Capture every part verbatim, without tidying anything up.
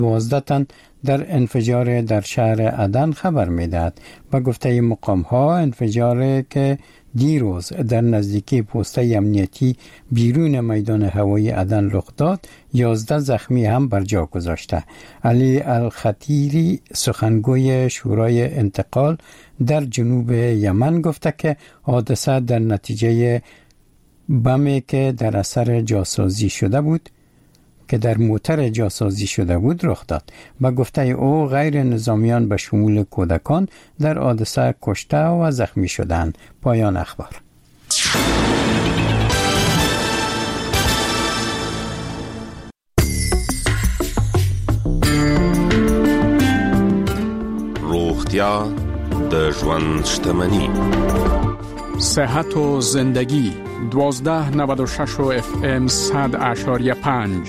دوازده تن در انفجار در شهر عدن خبر می‌دهد. با گفته مقام‌ها انفجاری که دیروز در نزدیکی پوسته امنیتی بیرون میدان هوایی عدن رخ داد، یازده زخمی هم بر جا گذاشته. علی الخطیری سخنگوی شورای انتقال در جنوب یمن گفته که حادثه در نتیجه بمی که در اثر جاسازی شده بود که در موتر جاسازی شده بود رخ داد. با گفته او غیر نظامیان به شمول کودکان در حادثه کشته و زخمی شدند. پایان اخبار. روغتیا د ژوند شتمنی. صحت و زندگی دوازده نود و شش و اف ام صد اشاریه پنج.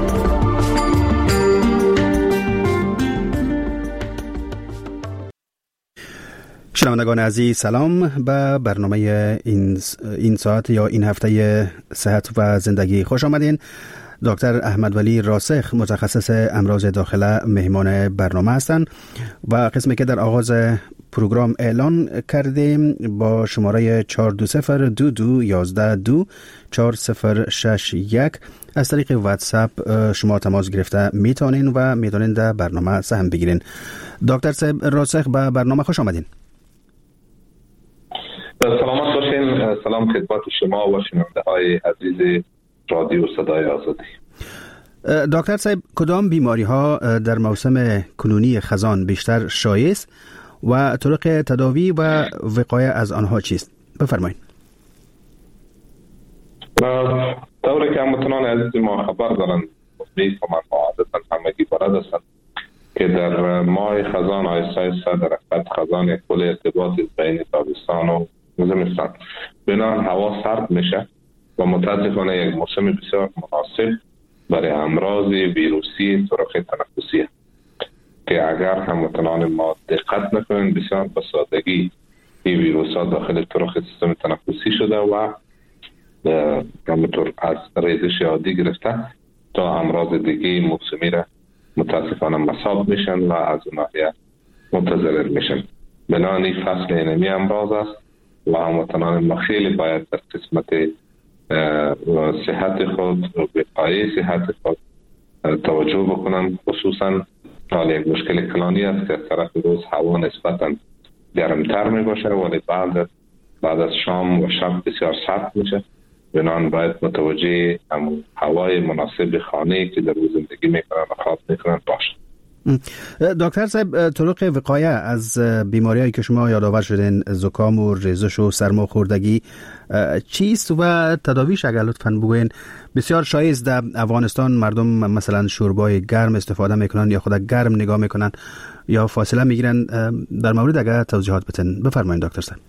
شنوندگان عزیز سلام. به برنامه این این ساعت یا این هفته صحت و زندگی خوش آمدین. دکتر احمد ولی راسخ متخصص امراض داخله مهمان برنامه هستند و قسمی که در آغاز پروگرام اعلان کردیم با شماره چهار دو صفر دو دو یازده دو چهار صفر شش یک از طریق واتساپ شما تماس گرفته میتونین و میتونین در برنامه سهم بگیرین. دکتر صاحب راسخ به برنامه خوش آمدین. سلامت باشین. سلام خدمت شما و شنونده های عزیز رادیو صدای آزادی. دکتر صاحب کدام بیماری ها در موسم کنونی خزان بیشتر شایع است و طرق تداوی و وقایه از آنها چیست؟ بفرمایید. طوری که هموطنان عزیز ما خبر دارند میفهمند و عادتا همگی بلد هستند که در ماه خزان آیسته آیسته در حقیقت خزان یک پل ارتباط بین تابستان و زمستان، بنابراین هوا سرد میشه و متاسفانه یک موسم بسیار مناسب برای امراض ویروسی طرق تنفسی که اگر هموطنان ما دقت نکنند بسیار به سادگی این ویروس ها داخل طرق سیستم تنفسی شده و همونطور از ریزش عادی گرفته تا امراض دیگه موسمی را متاسفانه مصاب میشن و از اون ناحیه متضرر میشن. بنابراین فصل اینمی امراض است و هموطنان ما خیلی باید در قسمت صحت خود و وقایه صحت خود توجه بکنن. خصوصا حال یک مشکل کلانی است که از طرف روز هوا نسبتا گرمتر می باشه ولی بعد بعد از شام و شب بسیار سرد میشه. بنابراین باید متوجه همون هوای مناسب خانه که در روز زندگی میکنن و خواب میکنن باشه. دکتر صاحب طرق وقایه از بیماریایی که شما یادآور شدین، زکام و ریزش و سرماخوردگی چیست و تداویش اگر لطفاً بگوین؟ بسیار شایع است در افغانستان مردم مثلا شوربای گرم استفاده میکنن یا خود گرم نگاه میکنن یا فاصله میگیرن. در مورد اگر توضیحات بتن بفرمایید دکتر صاحب.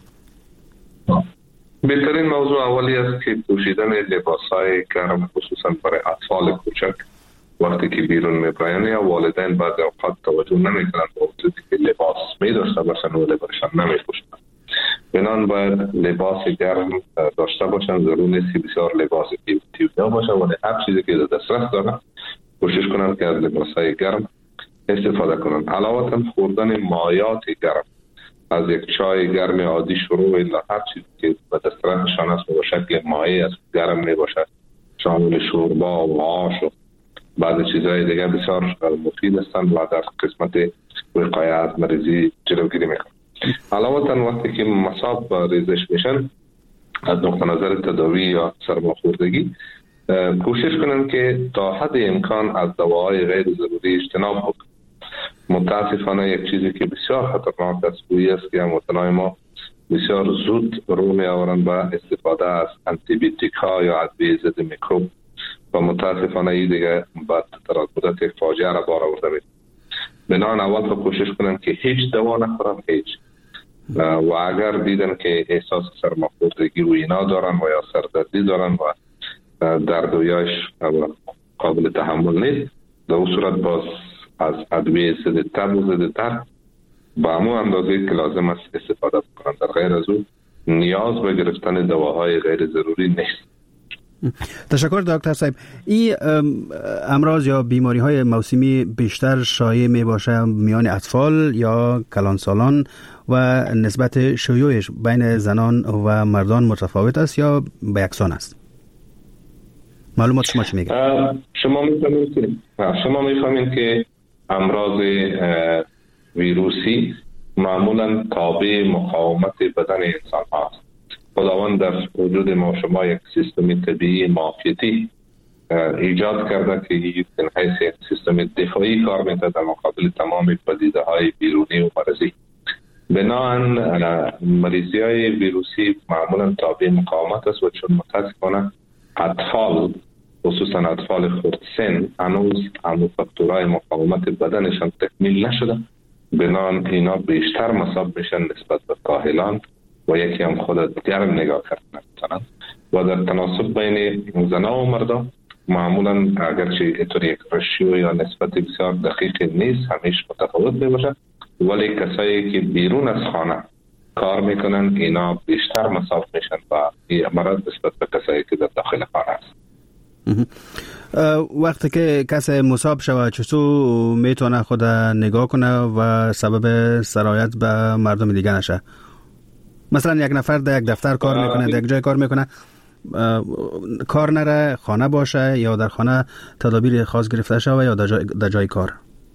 بهترین موضوع اولی است که پوشیدن لباس‌های گرم خصوصا برای اطفال کوچک وقتی که بیرون میبرن یا والدین بعضی اوقات توجه نمیکنن به وجودی که لباس میداشته باشن و لباسشان نمیپوشن. بنان باید لباس گرم داشته باشن. ضرور نیست بسیار لباس تیودا باشه ولی هر چیزی که در دسترس دارن کوشش کنن که از لباسهای گرم استفاده کنن. علاوه خوردن مایات گرم از یک چای گرم عادی شروع الا هر چیزی که به دسترسشان است به شکل مایع از گرم میباشه شامل شوربا و آش و بعض چیزهای دیگه بسیار مفید هستند و در قسمت وقایه از مریضی جلوگیری میکنند. علاوه وقتی که مصاب ریزش میشن از نقطه نظر تداوی یا سرماخوردگی کوشش کنن که تا حد امکان از دواهای غیر ضروری اجتناب بکنن. متاسفانه یک چیزی که بسیار خطرناک است گویی است که هموطنان ما بسیار زود رو می آورند به استفاده از آنتی بیوتیک ها یا ادویه ضد میکروب و متاسفانه این دیگه بعد در مدت یک فاجعه را بار آورده میشه. بنابراین اول کوشش کنن که هیچ دوا نخورن هیچ و اگر دیدن که احساس سرماخوردگی و اینا دارن و یا سردردی دارن و دردویاش قابل تحمل نیست در اون صورت باز از ادویه ضد تب و ضد درد با همون اندازه که لازم است استفاده بکنن. در غیر از اون نیاز به گرفتن دواهای غیر ضروری نیست. تشکر دکتر صاحب. این امراض یا بیماری های موسمی بیشتر شایع می باشه میان اطفال یا کلانسالان و نسبت شیوعش بین زنان و مردان متفاوت است یا به یکسان است؟ معلومات شما چی میگه؟ شما میفهمید که شما میفهمید که امراض ویروسی معمولا تابع مقاومت بدن انسان هست. خداوند در وجود ما شما یک سیستم طبیعی معافیتی ایجاد کرده که این حیث یک سیستم دفاعی کار میکنه در مقابل تمام پدیده های بیرونی و مرضی. بنابراین مریضی های ویروسی معمولا تابع مقاومت است و چون متاسفانه اطفال خصوصا اطفال خردسن هنوز همون فاکتورهای مقاومت بدنشان تکمیل نشده، بنابراین اینا بیشتر مصاب میشن نسبت به کاهلان و یکی هم خود گرم نگاه کردن میتونن و در تناسب بین زنان و مردان معمولا اگرچه اینطور یک رشیو یا نسبت بسیار دقیق نیست همیشه متفاوت میباشه، ولی کسایی که بیرون از خانه کار میکنن اینا بیشتر مصاب میشن و این مرض نسبت به کسایی که در داخل خانه است. وقتی که کسی مصاب شود چطور میتونه خود نگاه کنه و سبب سرایت به مردم دیگه نشه؟ مثلا یک نفر در یک دفتر کار میکنه، در یک جای کار میکنه، کار نره، خانه باشه یا در خانه تدابیر خاص گرفته شود یا در جای, در جای کار؟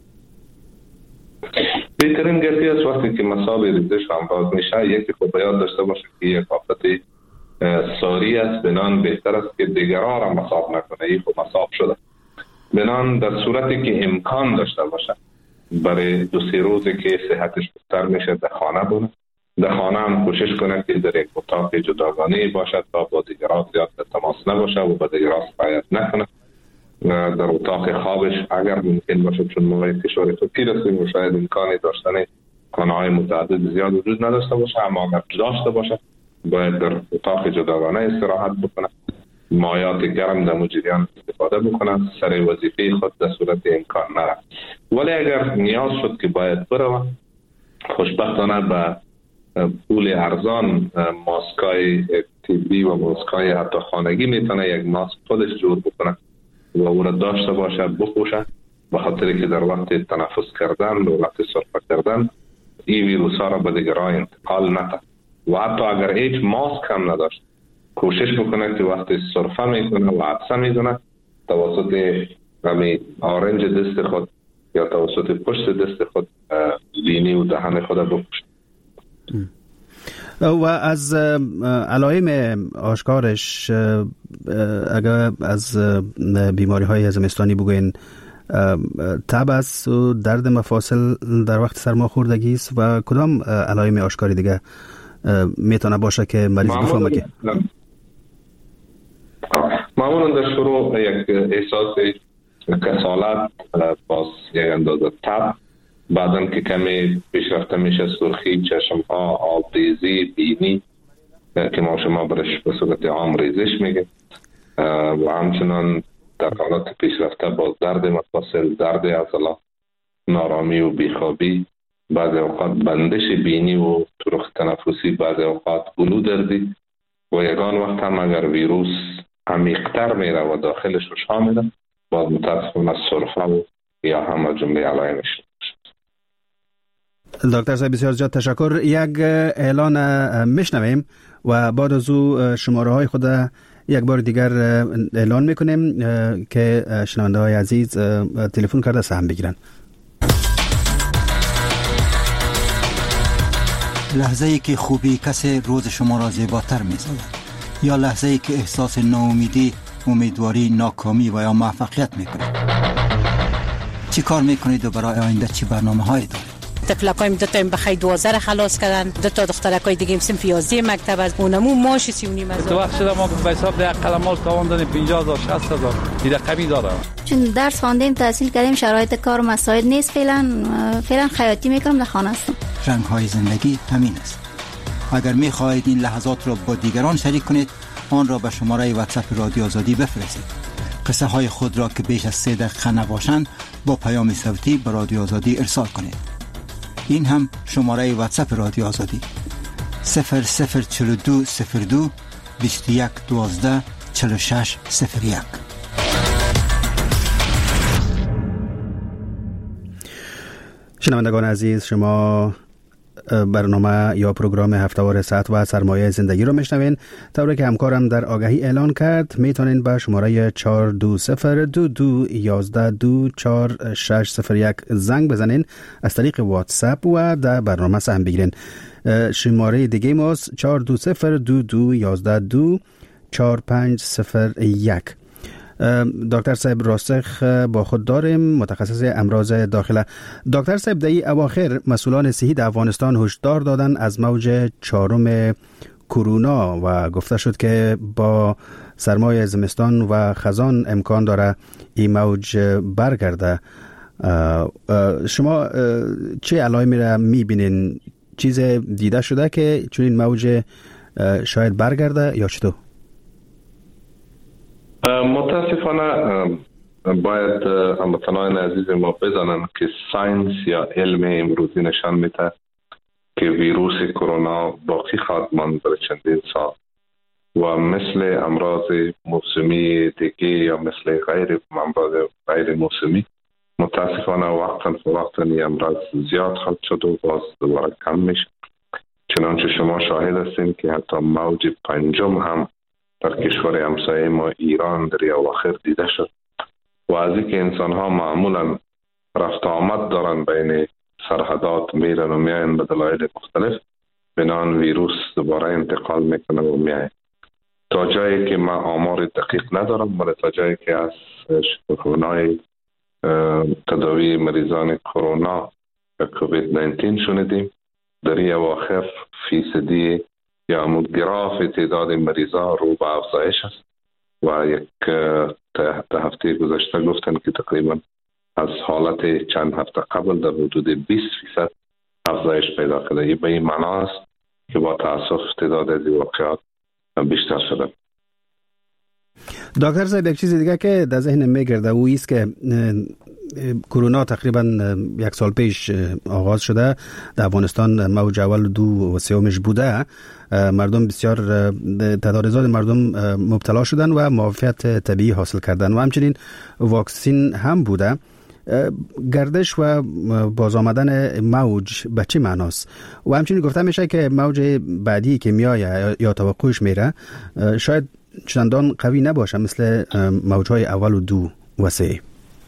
بهترین گفتی است وقتی که مصاب ریزش امراض میشه یکی خود باید داشته باشه که یک آفت ساری است، بنان بهتر است که دیگران را مصاب نکنه. این خود مصاب شده، بنان در صورتی که امکان داشته باشه برای دو سه روزی که صحتش بهتر میشه در خانه بونه، در خانه هم کوشش کنه که در یک اتاق جداگانه باشد تا با دیگران زیاد تماس نباشه و با دیگران سرایت نکنه. در اتاق خوابش اگر ممکن باشه، چون ما کشور ترکی هستیم و شاید امکانی داشتن خانه‌های متعدد زیاد وجود نداشته باشه، اما اگر داشته باشه باید در اتاق جداگانه استراحت بکنه، مایات گرم در مجریان استفاده بکنه، سر وظیفه خود در صورت امکان نره. ولی اگر نیاز شد که باید بره، خوشبختانه به پول ارزان ماسکای طبی و ماسکای حتی خانگی میتونه یک ماسک خودش جور بکنه و او را داشته باشه بپوشه، به خاطر که در وقت تنفس کردن و وقت سرفه کردن این ویروس ها را به دیگران انتقال نده. و حتی اگر هیچ ماسک هم نداشت کوشش بکنه که وقتی سرفه میکنه و عطسه میزنه توسط همین آرنج دست خود یا توسط پشت دست خود بینی و دهن خود بپوشه. و از علائم آشکارش اگر از بیماری های زمستانی بگوین، تب است و درد مفاصل در وقت سرماخوردگی است و کدام علائم آشکاری دیگه میتونه باشه که مریض بفهمه که معمولا در شروع یک احساس کسالت، باز یک اندازه تب، بعدن که کمی پیشرفته میشه سرخی چشم ها، آبریزی، بینی که ما شما برش به صورت عام ریزش میگه و همچنان در حالات پیشرفته با درد مفاصل، درد عضلات، نارامی و بیخوابی، بعضی اوقات بندش بینی و ترخ تنفسی، بعضی اوقات گلو دردی و یگان وقت هم اگر ویروس عمیق‌تر میره و داخلش رو شامله باید متاسفانه سرفه و یا همه جمله علائمش. دکتر صاحب بسیار زیاد تشکر. یک اعلان میشنویم و بعد از او شماره های خود یک بار دیگر اعلان میکنیم که شنونده های عزیز تلفن کرده سهم بگیرن. لحظه ای که خوبی کسی روز شما را زیباتر می‌سازد یا لحظه ای که احساس ناامیدی، امیدواری، ناکامی و یا موفقیت میکنید. چی کار میکنید و برای آینده چی برنامه‌هایی دارید؟ طفلکایم دو تا بخیر دوازده خلاص کردن، دو تا دخترکای دیگه صنف یازده مکتب از اونمو ماش سی و نیم هزار. تو وقت شده ما به حساب ده قلمال تاوان دادیم پنجاه هزار شصت هزار دیگه کمی داره. چون درس خواندیم تحصیل کردیم شرایط کار و مساعد نیست، فعلا فعلا خیاطی میکنم در خانه هستم. رنگ‌های زندگی همین است. اگر می‌خواهید این لحظات را با دیگران شریک کنید آن را به شماره واتساپ رادیو آزادی بفرستید. قصه های خود را که بیش از سه دقیقه نباشند با پیام صوتی به رادیو آزادی ارسال کنید. این هم شماره واتساپ رادیو آزادی صفر صفر چهل و دو صفر دو بیست و یک دوازده چهل و شش صفر یک. شنوندگان عزیز، شما برنامه یا پروگرام هفته‌وار صحت و سرمایه زندگی رو میشنوین. طوری که همکارم در آگهی اعلان کرد، میتونین به شماره چهار دو صفر دو دو یازده دو چهار شش صفر یک زنگ بزنین از طریق واتساپ و در برنامه سهم بگیرین. شماره دیگه ماست چهار دو صفر دو دو یازده دو چهار پنج صفر یک. دکتر صاحب راسخ با خود داریم، متخصص امراض داخله. دکتر صاحب، در این اواخر مسئولان صحی در افغانستان هشدار دادن از موج چهارم کرونا و گفته شد که با سرمای زمستان و خزان امکان داره این موج برگرده. شما چه علائمی را میبینین؟ چیز دیده شده که چون این موج شاید برگرده یا چطور؟ متاسفانه باید هموطنان عزیز ما بدانند که ساینس یا علم امروزی نشان میده که ویروس کرونا باقی خواهد ماند برای چندین سال و مثل امراض موسمی دیگه یا مثل غیر امراض غیر موسمی متاسفانه وقتا فوقتا این امراض زیاد خواهد شد و باز دوباره کم میشه. چنانچه شما شاهد هستین که حتی موج پنجم هم در کشور همسایه ما ایران در اواخر دیده شد و از اینکه انسان ها معمولا رفت آمد دارن بین سرحدات، میرن و میاین به دلایل مختلف، بنان ویروس دوباره انتقال میکنه و میاین. تا جایی که من آمار دقیق ندارم، ولی تا جایی که از شفاخانه‌های تداوی مریضان کرونا و کووید نوزده شنیدیم، در این اواخر فیصدی یا همون گراف تعداد مریضا رو به افزایش است و یک تا هفته گذشته گفتن که تقریبا از حالت چند هفته قبل در حدود بیست فیصد افزایش پیدا کرده. این به این معنا است که با تاسف تعداد از واقعات بیشتر شده. دکتر صاحب، یک چیز دیگه که در ذهنم میگرده او است که کرونا تقریبا یک سال پیش آغاز شده در افغانستان، موج اول دو و سومش بوده، مردم بسیار تعداد زیاد مردم مبتلا شدن و معافیت طبیعی حاصل کردن و همچنین واکسین هم بوده. گردش و باز آمدن موج به چه معناست؟ و همچنین گفته میشه که موج بعدی که میآید یا توقعش میره شاید چندان قوی نباشه مثل موجهای اول و دو و سه.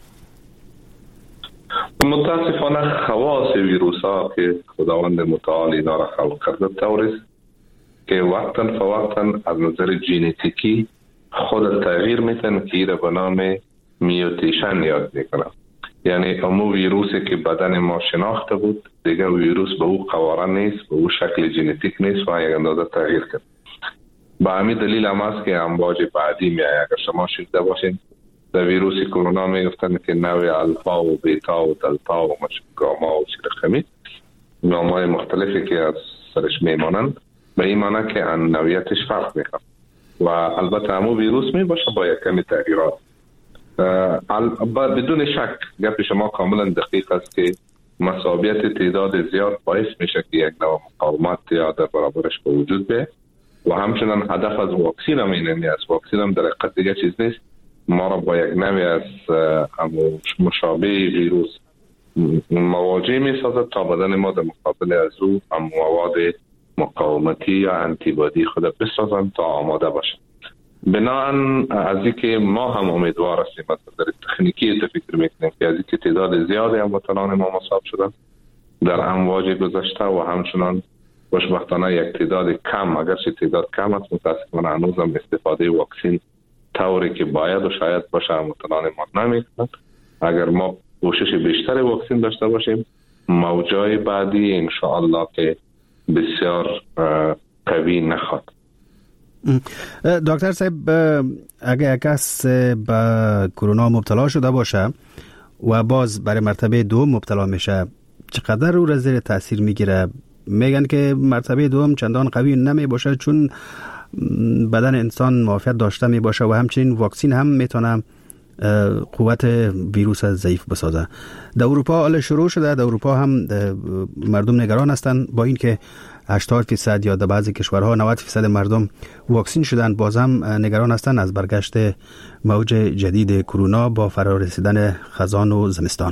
متاسفانه خواص ویروس ها که خداوند متعال اینا را خلق کرده طوریست که وقتا فوقتا از نظر ژنتیکی خود تغییر میتن که ایره به نام میوتیشن یاد میکنه. یعنی امو ویروسی که بدن ما شناخته بود دیگه ویروس به او قواره نیست، به او شکل ژنتیک نیست و یک اندازه تغییر کرد. به همین دلیل هم است که امواج بعدی میآید. اگر شما شنیده باشین در ویروس کرونا میگفتن که نوع الفا و بیتا و دلتا و گاما و چرخمی، نامهای مختلفی که از سرش میمانند، به این معنی که نوعیتش فرق میکنه و البته همون ویروس می باشه با یک کمی تغییرات. بدون شک گپ شما کاملا دقیق است که مساویت تعداد زیاد باعث میشه که یک نوع مقاومت یا در برابرش به وجود بیاید و همچنان هدف از واکسین هم اینه نیست. واکسین هم در حقیقت دیگه چیز نیست، ما را با یک نوع از مشابه ویروس مواجه می سازد تا بدن ما در مقابل از او هم مواد مقاومتی یا انتیبادی خود بسازند تا آماده باشند. بناهن از اینکه ما هم امیدوار هستیم از نظر تکنیکی فکر میکنیم که از اینکه تعداد زیادی هموطنان ما مصاب شدن در امواج گذشته و همچنان خوشبختانه یک تعداد کم، اگرچه تعداد کم است، متاسفانه هنوز هم استفاده واکسین طوری که باید و شاید باشه هموطنان ما نمیکنند. اگر ما کوشش بیشتر واکسین داشته باشیم، موجای بعدی انشاءالله که بسیار قوی نخواد. دکتر صاحب، اگر کس به کرونا مبتلا شده باشه و باز برای مرتبه دوم مبتلا میشه، چقدر او را زیر تاثیر میگیره؟ میگن که مرتبه دوم چندان قوی نمی باشه چون بدن انسان معافیت داشته می باشه و همچنین واکسین هم میتونه قوت ویروس ضعیف بسازه. در اروپا حالا شروع شده، در اروپا هم مردم نگران هستند با اینکه هشتاد درصد یا در بعضی کشورها نود درصد مردم واکسین شدن، باز هم نگران هستند از برگشت موج جدید کرونا با فرا رسیدن خزان و زمستان.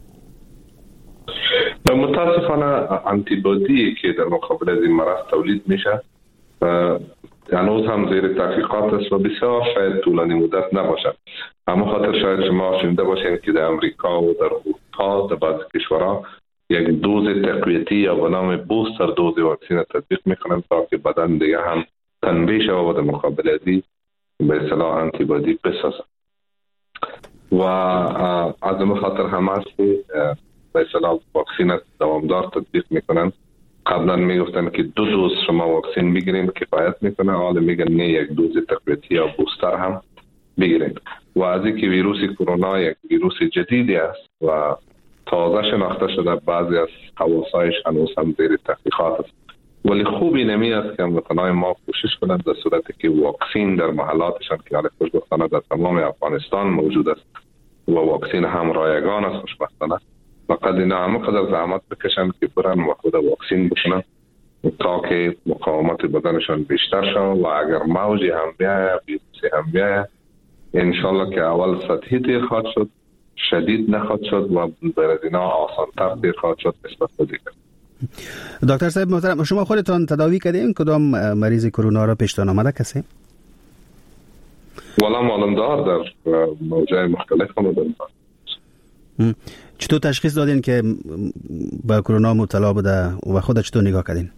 متاسفانه آنتیبادی که در مقابل از این مرض تولید میشه هنوز هم زیر تحقیقات است و بسیار شاید طولانی مدت نباشد. اما خاطر شاید شما شنیده باشید که در امریکا و در اروپا در بعضی کشورها یک دوز تقویتی یا به نام بوستر دوز واکسن تطبیق میکنند تا که بدن دیگه هم تنبیه شود و در مقابل از این به اصطلاح آنتیبادی بسازد. و از این خاطر هم است که به اصطلاح واکسن دوامدار تطبیق میکنند. قبلا میگفتن که دو دوز شما واکسن بگیرید کفایت میکنه، حالا میگن نه یک دوز تقویتی یا بوستر هم بگیرید. و از اینکه ویروس کرونا یک ویروس جدیدی است و تازه شناخته شده، بعضی از خواصایش هنوز هم زیر تحقیقات است، ولی خوبی نمی است که هموطنان ما کوشش کنند در صورتی که واکسن در محلاتشان که حالا خوشبختانه در تمام افغانستان موجود است و واکسن هم رایگان است خوشبختانه، فقط اینا هم قدر زحمت بکشن که برن و خود واکسین بکنن تا که مقاومت بدنشان بیشتر شد و اگر موجی هم بیایه ویروسی هم بیایه انشالله که اول سطحی تیر خواهد شد، شدید نخواهد شد و بر از اینا آسان‌تر تیر خواهد شد نسبت به دیگر. دکتر صاحب محترم، شما خودتان تداوی کردین؟ کدام مریض کرونا را پیشتان آمده کسی؟ والا معلوم دار در موجه مختلف آمده. چطور تشخیص دادین که با کرونا مبتلا بوده و خودت چطور نگاه کردین؟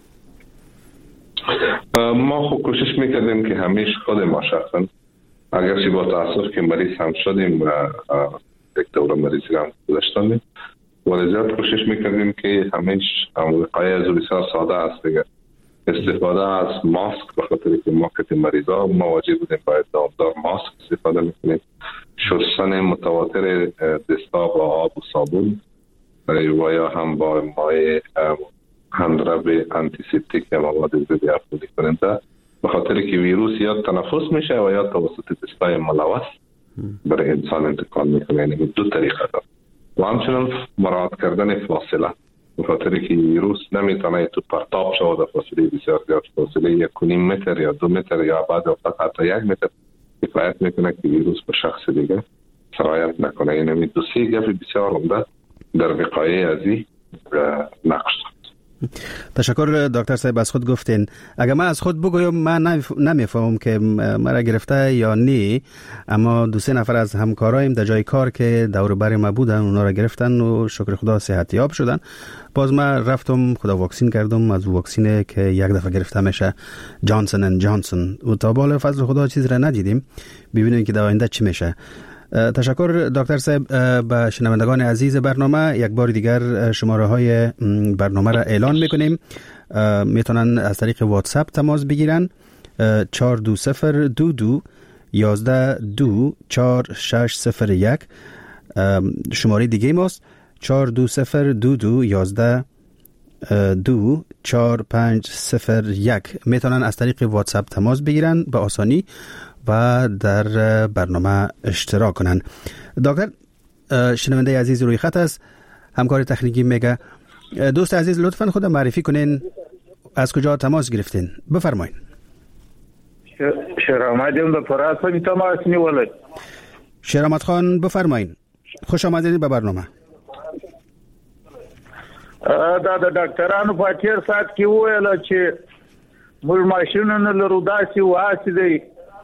ما خود کوشش میکردیم که همیشه خود ما شخصا اگرچه با تأسف که مریض هم شدیم و یک دوره مریضی هم گذاشتیم، ولی زیاد کوشش میکردیم که همیشه وقایه از بسیار ساده است دیگه. استفاده از ماسک، به خاطر که ما که مریضا ما واجب بودیم باید دامدار ماسک استفاده میکنیم. شستن متواتر دستا با آب و صابون و یا هم با مایع هندرب انتیسپتیک یا مواد ضد افزودی کننده، به خاطر که ویروس یا تنفس میشه و یا توسط دستای ملوث برای انسان انتقال میکنه. یعنی دو طریقه داره. و همچنین مراعات کردن فاصله، به خاطر که ویروس نمیتونه تو پرتاب شود در فاصله بسیار زیاد، فاصله یک و نیم متر یا دو متر یا بعد وقت حتی یک متر کفایت میکنه که ویروس به شخص دیگه سرایت نکنه. یعنی دو سه گپ بسیار عمده در وقایه از این نقش دارد. تشکر دکتر صاحب، از خود گفتین. اگر من از خود بگویم من نمیفهمم که مرا گرفته یا نه، اما دو سه نفر از همکارایم در جای کار که دور بر ما بودن اونا را گرفتن و شکر خدا صحت یاب شدن. باز من رفتم خدا واکسین کردم از واکسینی که یک دفعه گرفته میشه، جانسون اند جانسون، و تا بالا فضل خدا چیز را ندیدیم. ببینیم که در آینده چی میشه. تشکر دکتر صاحب. به شنوندگان عزیز برنامه یک بار دیگر شماره های برنامه را اعلان میکنیم. میتونن از طریق واتساپ تماس بگیرن چهار دو صفر دو دو یازده دو چهار شش صفر یک. شماره دیگه ماست چهار دو صفر دو دو یازده دو چهار پنج صفر یک. میتونن از طریق واتساپ تماس بگیرن به آسانی و در برنامه اشتراک کنن. دکتر، شنونده عزیز روی خط است، همکار تکنیکی میگه. دوست عزیز لطفاً خود معرفی کنین، از کجا تماس گرفتین؟ بفرمایید. شهرآمدیم در فرانسه تماس نیولید. شهرآمد خان بفرمایید. خوش آمدید به برنامه. دا د ډاکټرانو په تیر سات کې وویل چې موږ ماشینونه لرو، داسې واسې دی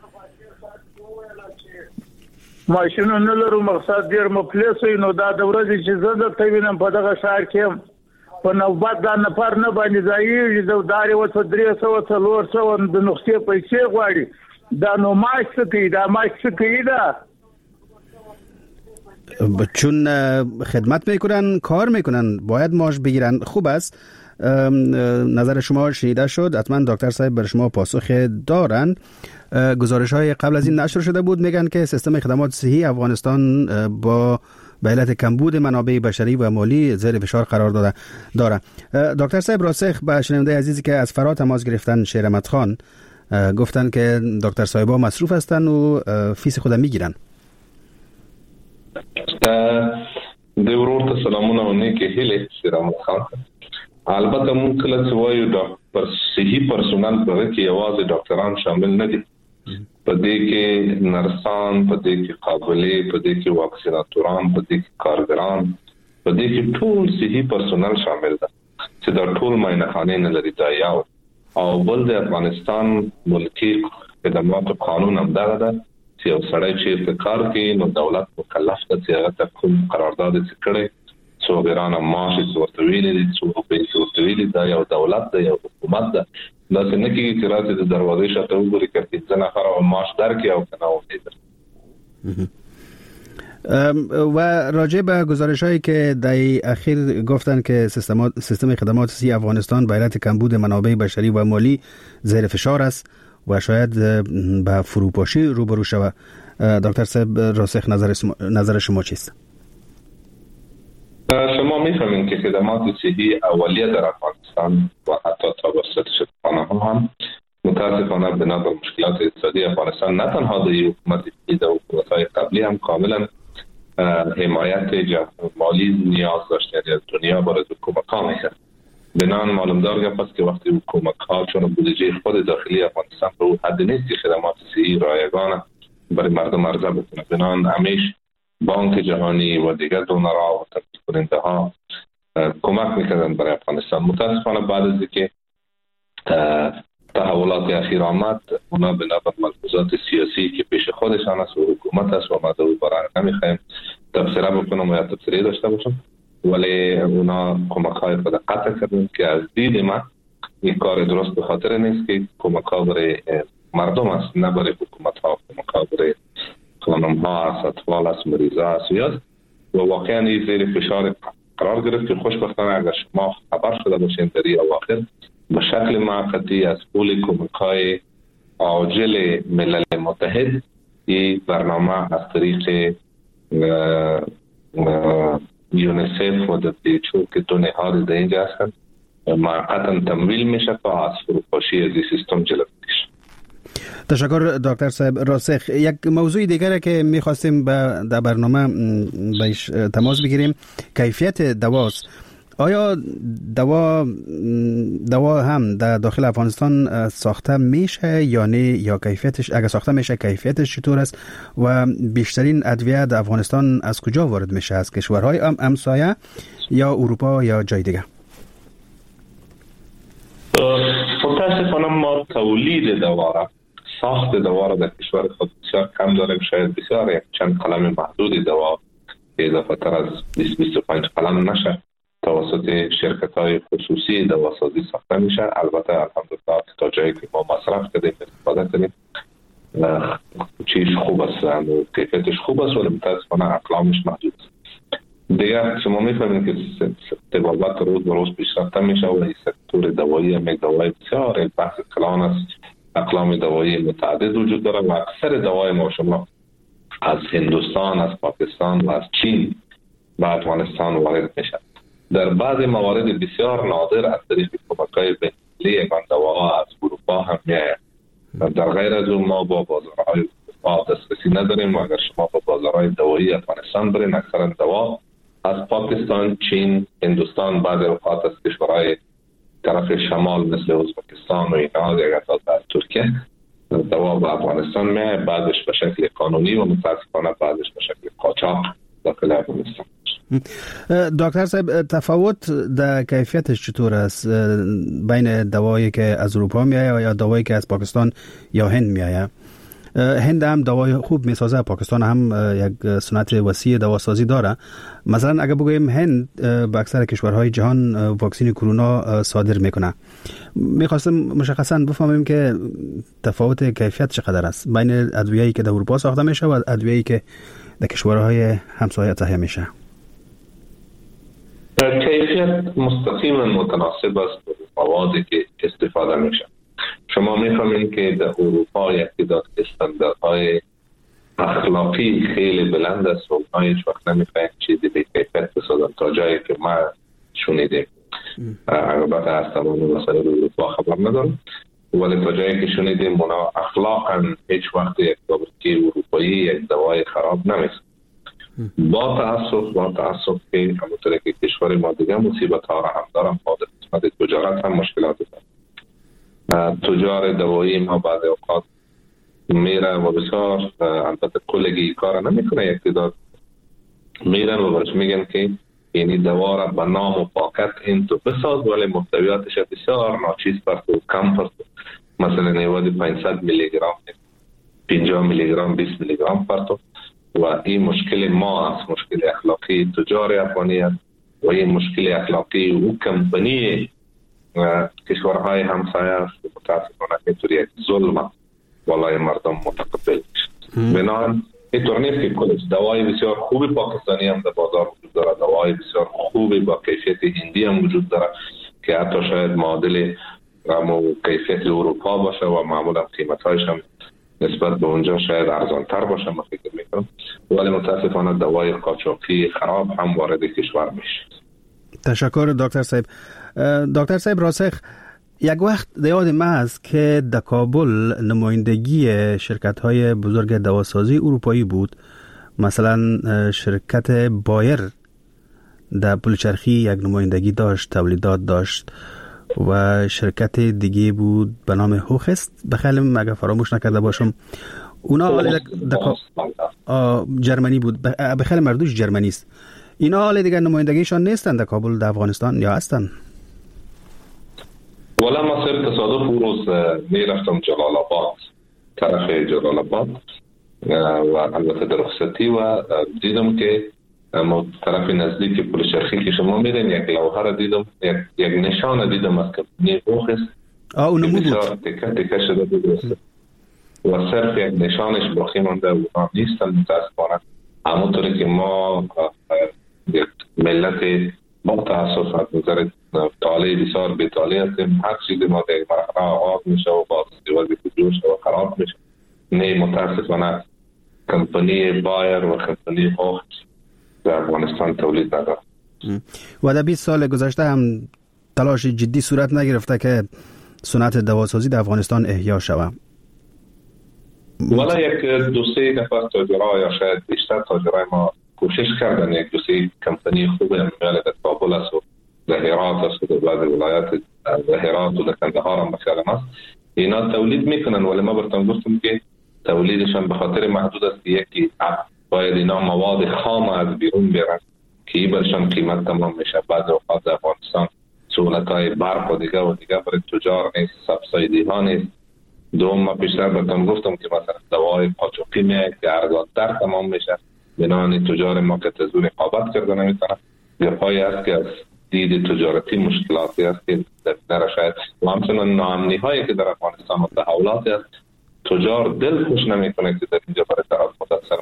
ماشینونه لرو، مقصد ډېر مفلس وي. نو دا د ورځې چې زه دلته وینم په دغه ښار کې په نوبت دا نفر نه باندې ځایېږي، د دارې ورته درې سوه څلور سوه د نسخې پیسې غواړي. دا نو معاش څه کوي؟ دا معاش څه کوي؟ دا چون خدمت میکنن، کار میکنن، باید معاش بگیرن. خوب است، نظر شما شنیده شد. حتما دکتر صاحب بر شما پاسخ دارن. گزارش های قبل از این نشر شده بود، میگن که سیستم خدمات صحی افغانستان با به علت کمبود منابع بشری و مالی زیر فشار قرار داده داره. دکتر صاحب راسخ به شنونده عزیزی که از فرا تماس گرفتن، شهرآمد خان، گفتن که دکتر صاحبا مصروف هستن و فیس خود میگیرن. د ورور ته سلامونه او نیکی هیله سلام خان. البته مونږ کله چې وایو ډاکټر صحي پرسونل په کې یوازې ډاکټران شامل نه دي، په دې کې نرسان، په دې کې قابلې، په دې کې واکسیناتوران، په دې کې کارګران، په دې کې ټول صحي پرسونل شامل دي چې دا ټول معاینه خانې نه لري. دا یو او بل د افغانستان ملکی خدمات قانون هم دغه ده چې یو سړی چې کار کوي نو دولت مکلف ده چې هغه ته کوم قرارداد کړي څو غیرانه معاش ورته ویلي دي، څو پیسې ورته ویلي دا یو دولت ده، یو حکومت ده. دا څنګه کېږي چې راځي د دروازې شاته وګوري چې څنګه نفر او معاش درکې او کنه وایي. و راجع به گزارش‌هایی که در اخیر گفتن که سیستم خدمات صحی افغانستان به علت کمبود منابع بشری و مالی زیر فشار است و شاید به فروپاشی روبرو شود. دکتر صاحب راسخ نظر نظر شما چیست؟ شما می‌فهمید که خدمات صحی اولیه در افغانستان و حتی توسط شفاخانه‌ها هم متاسفانه بنا به مشکلات اقتصادی افغانستان نه تنها در حکومت جدید و حکومت‌های قبلی هم کاملا حمایت مالی نیاز داشت، یعنی دنیا برای حکومت‌ها می‌کرد. بنان معلومدار گپ است که وقتی حکومت‌ها چون بودجه خود داخلی افغانستان به اون حد نیست که خدمات صحی رایگان برای مردم عرضه بکنه، بنان همیشه بانک جهانی و دیگر دونرها و تامین کننده ها کمک میکردن برای افغانستان. متاسفانه بعد از اینکه تحولات اخیر آمد اونا بنا به ملحوظات سیاسی که پیش خودشان است و حکومت است و ما دو برای نمیخوایم تبصره بکنم یا تبصره داشته باشم، ولی اونا کمک های خود قطع کردن که از دید من این کار درست به خاطر نیست که کمک ها برای مردم است نه برای حکومت ها. کمک ها برای خانم ها است، اطفال است، مریضا است یاد و واقعا این زیر فشار قرار گرفت که خوشبختانه اگر شما خبر شده باشین در این اواخر به شکل موقتی از پول کمک‌های عاجل ملل متحد این برنامه از طریق یونیسف و دبلیوچو که دو نهاد در اینجا هستند موقتا تمویل میشه تا از فروپاشی از این سیستم جلو بکشه. تشکر دکتر صاحب راسخ. یک موضوع دیگره که میخواستیم در برنامه بهش تماس بگیریم کیفیت دواست. آیا دوا دوا هم در داخل افغانستان ساخته میشه یا نه، یا کیفیتش اگر ساخته میشه کیفیتش چطور است و بیشترین ادویه در افغانستان از کجا وارد میشه؟ از کشورهای همسایه یا اروپا یا جای دیگه؟ متاسفانه ما تولید دوا ساخت دوا را در کشور خود بسیار کم داریم، شاید بسیار یک چند قلم محدودی دوا که اضافه تر از بیست بیست و پنج قلم نشه توسط شرکت های خصوصی دواسازی ساخته میشه. البته الحمدلله تا جایی که ما مصرف کردیم استفاده کردیم چیز خوب است و کیفیتش خوب است ولی متاسفانه اقلامش محدود است. دیگه شما میفهمید که طبابت روز به روز پیشرفته میشه و این سکتور دوایی هم یک دوایی بسیار بحث کلان است. اقلام دوایی متعدد وجود داره و اکثر دوای ما شما از هندوستان، از پاکستان و از چین به افغانستان وارد میشه. در بعض موارد بسیار نادر از طریق کمک‌های بین‌المللی این دواها از اروپا هم میآید. در غیر از اون ما با بازارهای اروپا دسترسی نداریم و اگر شما با بازارهای دوایی افغانستان برین اکثرا دوا از پاکستان، چین، هندوستان، بعض اوقات از کشورهای طرف شمال مثل ازبکستان و اینا دیگر تا از ترکیه دوا به افغانستان میآید، بعضش به شکل قانونی و متاسفانه بعضش به شکل قاچاق داخل افغانستان. دکتر صاحب تفاوت در کیفیتش چطور است بین دوایی که از اروپا میآید یا دوایی که از پاکستان یا هند میآید؟ هند هم دوای خوب میسازه، پاکستان هم یک صنعت وسیع دواسازی داره. مثلا اگر بگوییم هند به اکثر کشورهای جهان واکسین کرونا صادر میکنه، میخواستم مشخصا بفهمیم که تفاوت کیفیت چقدر است بین ادویه‌ای که در اروپا ساخته میشه و ادویه‌ای که در کشورهای همسایه تهیه میشه. کیفیت مستقیما متناسب است با موادی که استفاده میشه. شما میفهمید که در اروپا یک تعداد استانداردهای اخلاقی خیلی بلند است و اونها هیچ وقت نمیخواهند چیزی به کیفیت بسازن تا جایی که ما شنیدیم. البته از تمام مسائل اروپا خبر ندارم ولی تا جایی که شنیدیم اونا اخلاقا هیچ وقت یک داروی اروپایی یک دوای خراب نمیسازن. با تاسف با تاسف که همونطور که کشور ما دیگه مصیبت ها را هم دارم، قسمت تجارت هم مشکلات دارم. تجار دوایی ما بعد اوقات میره و بسیار البته کلگی کار نمیکنه، یک تعداد میرن و برش میگن که یعنی دوا را به نام و پاکت این تو بساز، ولی محتویاتش بسیار ناچیز پرت و کم پرت. مثلا نیواد پانصد میلی گرم، پنجاه میلی گرم، بیست میلی گرم پرت. و این مشکل ما است، مشکل اخلاقی تجار افغانی است و این مشکل اخلاقی او کمپانی کشورهای همسایه است. متاسفانه اینطوری یک ظلم والای مردم متقبل میشه. بنابراین اینطور نیست که کلش دوای بسیار خوبی پاکستانی هم در بازار وجود داره، دوای بسیار خوبی با کیفیت هندی هم وجود داره که حتی شاید معادل و کیفیت اروپا باشه و معمولا قیمت‌هایش هم نسبت به اونجا شاید ارزان‌تر باشه، من فکر میکنم. ولی متاسفانه دوای قاچاقی خراب هم وارد کشور میشه. تشکر دکتر صاحب. دکتر صاحب راسخ، یک وقت یاد ما است که در کابل نمایندگی شرکت‌های بزرگ دواسازی اروپایی بود. مثلا شرکت بایر در پلچرخی یک نمایندگی داشت، تولیدات داشت و شرکت دیگه بود به نام هوخست، بخیلی مگه فراموش نکرده باشم. اونا حالا جرمنی بود، بخیلی مردوش جرمنی است. اینا حالا دیگه نمایندگیشان نیستن در کابل در افغانستان یا هستن؟ ولی ما صرف تصادف او روز می رفتم جلال آباد، طرف جلال آباد و البته در رخصتی و دیدم که ما طرف نزدیک پلچرخی که شما میرین یک لوحه را دیدم، یک, یک نشان دیدم از کمپانی هوخست. آه اونو بود تکه تکه شده بود و صرف یک نشانش باقی مانده و اونا نیستن متاسفانه. همونطوری که ما یک ملت با تاسف از نظر طالع بسیار بی‌طالع هستیم، هر چیزی ما در مرحله آغاز میشه و باز دیوازی که جوش و خراب میشه. نه متاسفانه کمپانی بایر و کمپانی هوخست در افغانستان تولید نداره و در بیست سال گذشته هم تلاش جدی صورت نگرفته که صنعت دواسازی در افغانستان احیا شود. ولی یک دو سه نفر تاجرها یا شاید بیشتر تاجرای ما کوشش کردن، یک دو سه کمپانی خوبی هم در کابل است و در هرات است و در بعض ولایات در هرات و در کندهار هم بخیالم است. اینا تولید میکنن ولی ما براتون گفتم که تولیدشان به خاطر محدود است. یکی باید اینا مواد خام از بیرون بیارن که این برشان قیمت تمام میشه. بعد اوقات در افغانستان سهولت‌های برق و دیگه و دیگه برای تجار نیست، سبسایدی ها نیست. دوم ما پیشتر براتون گفتم که مثلا دوای قاچاقی میاد که ارزان‌تر تمام میشه، بنابراین تجار ما که تزور رقابت کرده نمیتونن. یه پای است که از دید تجارتی مشکلاتی است که در شاید و همچنان ناامنی هایی که در افغانستان و تحولاتی است، تجار دل خوش نمیکنه که در اینجا برای طرف متاثر.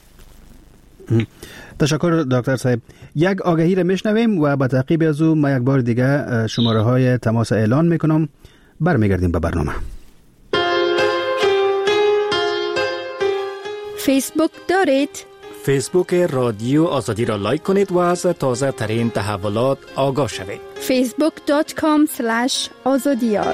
تشکر دکتر صاحب. یک آگهی را میشنویم و با تعقیب از او ما یک بار دیگه شماره های تماس اعلان میکنم. برمیگردیم به برنامه. فیسبوک دارید؟ فیسبوک رادیو آزادی را لایک کنید و از تازه ترین تحولات آگاه شوید. فیسبوک دات کام اسلش آزادیار.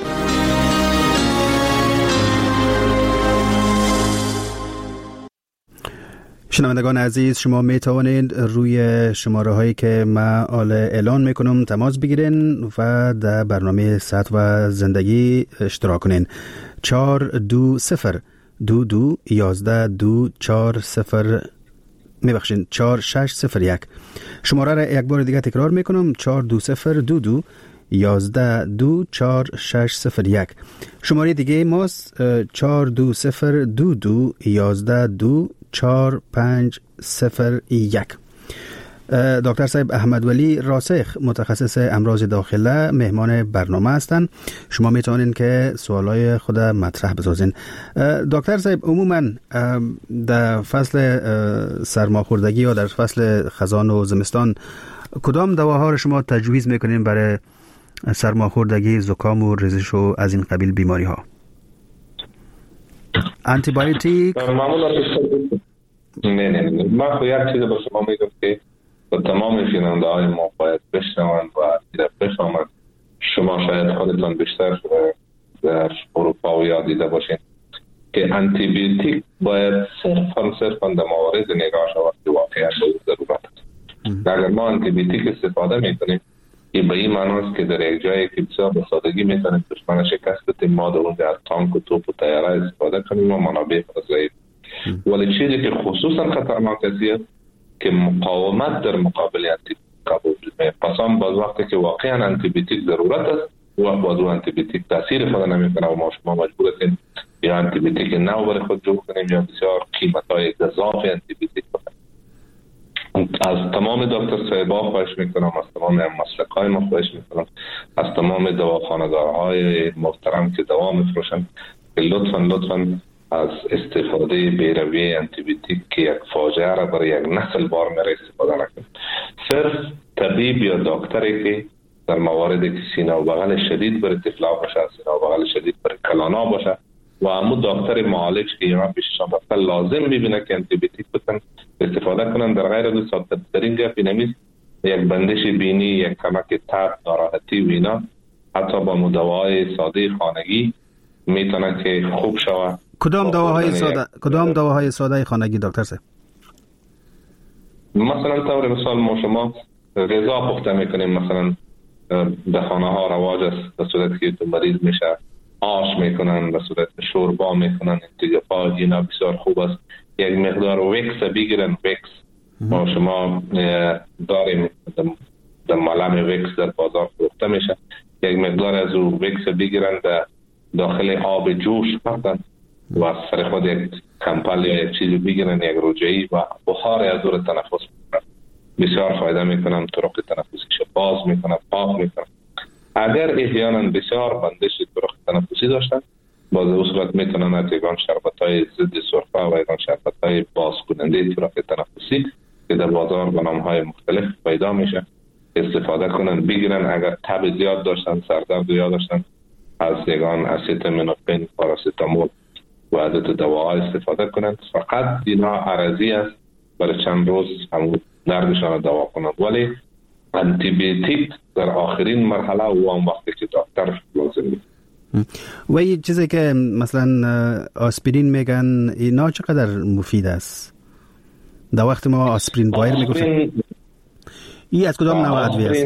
شنوندگان عزیز، شما می توانید روی شماره هایی که ما اعلان میکنم تماس بگیرین و در برنامه صحت و زندگی اشتراک کنین. چهار دو صفر دو دو یازده دو چهار صفر میبخشین چهار شش صفر یک. شماره را یک بار دیگه تکرار میکنم: چهار دو صفر دو دو یازده دو چهار شش صفر یک. شماره دیگه ماست چهار دو صفر دو دو یازده دو چهار پنج صفر یک. دکتر صاحب احمد ولی راسخ، متخصص امراض داخله، مهمان برنامه هستند. شما میتونین که سوالای خود مطرح بسازین. دکتر صاحب، عموما در فصل سرماخوردگی یا در فصل خزان و زمستان کدام دواها رو شما تجویز میکنین برای سرماخوردگی، زکام و ریزش و از این قبیل بیماری ها؟ آنتی بایوتیک؟ معمولا نه نه نه من خو یک چیز به شما میگم که با تمام شنونده های ما باید بشنوند و دیده بفهمند. شما شاید خودتان بیشتر در اروپا و یا دیده باشین که آنتی بیوتیک باید صرفا صرفا در موارد نگاه شود که واقعیت بیوتیک استفاده میکنیم، این به این معنی است که در یک جایی که بسیار به سادگی میتونیم دشمن شکست بدیم، ما در اونجا از تانک و توپ و طیاره استفاده کنیم و منابع ضعیف. ولی چیزی که خصوصا خطرناک است که مقاومت در مقابل آنتی بیوتیک است. پس هم باز وقتی که واقعا آنتی بیوتیک ضرورت است و باز آنتی بیوتیک تاثیر خود نمیکنه و ما شما مجبور هستیم یا آنتی بیوتیک نو برای خود جور کنیم یا بسیار قیمت‌های گزاف آنتی بیوتیک بدیم. از تمام دکتر صاحبا خواهش میکنم، از تمام مسلک‌های ما خواهش میکنم، از تمام دواخانه‌دارهای محترم که دوا میفروشن که لطفاً لطفاً از استفاده بیروی آنتی بیوتیک که یک فاجعه را برای یک نسل بار میره استفاده نکنید. صرف طبیب یا دکتری که در مواردی که سینه و بغل شدید برای طفلا باشه، سینه و بغل شدید برای کلانا باشه و همون دکتر معالج که اینا پیششان رفته لازم میبینه که آنتی بیوتیک بتن استفاده کنن. در غیر از ساده ترین گپ اینه یک بندش بینی، یک کمک تب، ناراحتی و اینا حتی با مداوای ساده خانگی میتونه که خوب شود. کدام دواهای ساده کدام دواهای ساده خانگی دکتر صاحب؟ مثلا طور مثال ما شما غذا پخته میکنیم، مثلا در خانه ها رواج است به صورت که تو مریض میشه آش میکنن، به صورت شوربا میکنن، دیگه پا اینا بسیار خوب است. یک مقدار وکس بگیرن، وکس ما شما داریم در ملم وکس در بازار فروخته میشه، یک مقدار از او وکس بگیرن در داخل آب جوش بردن و سر خود یک کمپل یا یک چیزی بگیرن، یک رجعی و بخار از دور تنفس بکنن، بسیار فایده میکنن، طرق تنفسیش باز میکنن، پاک میکنن. اگر احیانا بسیار بندش طرق تنفسی داشتن باز او صورت میتونن از یگان شربت های ضد سرفه و یگان شربت های باز کننده طرق تنفسی که در بازار به نام های مختلف پیدا میشه استفاده کنن، بگیرن. اگر تب زیاد داشتن، سردرد زیاد داشتن، از یگان اسیتامینوفن، پاراستامول و عدد دواها استفاده کنند. فقط اینا عرضی است، برای چند روز همون دردشان رو دوا کنند. ولی آنتی بیوتیک در آخرین مرحله و اون وقتی که دکتر لازم نیست. و این چیزی که مثلا آسپرین میگن اینا چقدر مفید است؟ در وقت ما آسپرین بایر میگفتن این از کدام نوع ادویه است؟